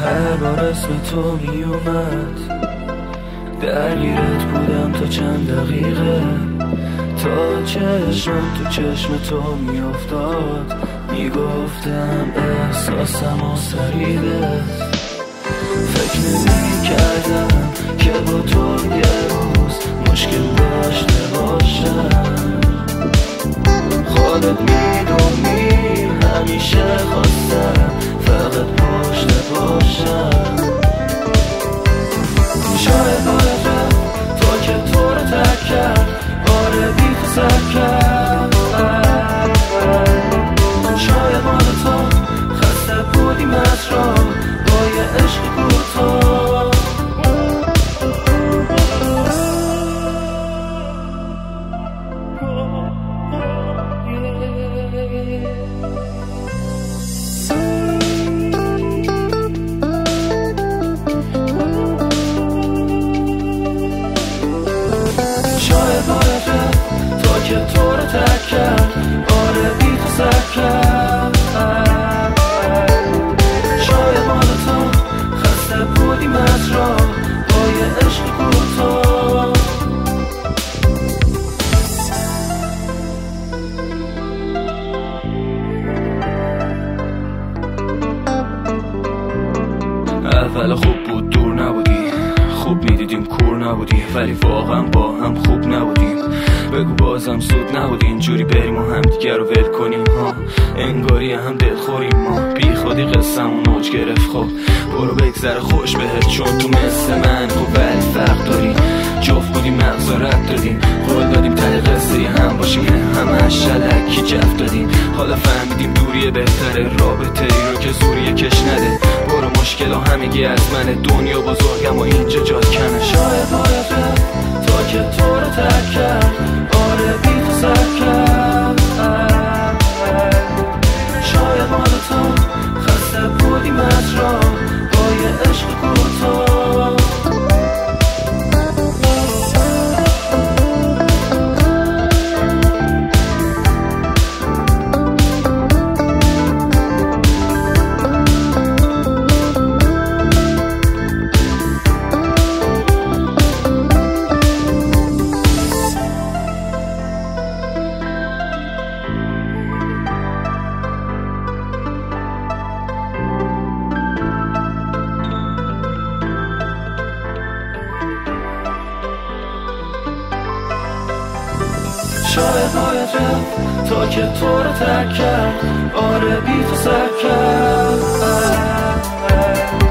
هر بار اسم تو می اومد درگیرت بودم تا چند دقیقه، تا چشمم تو چشم تو می افتاد، می گفتم احساسم و سریده. فکر نمی کردم که با تو یه روز مشکل داشته باشم. خودت میدونی همیشه خواستم فقط پشت باشم. شاید باید رفت تا که تو رو ترک کرد، آره بی تو سر کرد. شاید مال تو خسته بودیم از راه با یه عشق کوتاه. شاید باید رفت تا که تو رو ترک کرد، آره بی تو سر کرد. شاید مال تو خسته بودیم از راه با یه عشق کوتاه. اول خوب بود دور نبودی، خوب میدیدیم کور نبودی، ولی واقعا با هم خوب نبودیم. بگو بازم زود نبود اینجوری بریم و هم دیگر رو ول کنیم ها. انگاری هم دلخوریم ما، بی خودی قصه‌مون اوج گرفت. خب برو بگذره خوش بهت، چون تو مثل من خب ولی فرق داری. جفت بودیم مغزا رد دادیم، قول دادیم ته قصه هم باشیم، همش شلکی جفت دادیم. حالا فهمیدیم دوریه بهتره، رابطه ای رو که زوریه کش نده. برو مشکل ها همگی از منه، دنیا بزرگم و اینجا جات کمه. شاید باید رفت تا که تو رو ترک کرد، آره بی تو سر کرد. شاید مال تو خسته بودیم از راه با یه عشق کوتاه. شاید باید رفت تا که تو رو ترک کرد، آره بی تو سر کرد.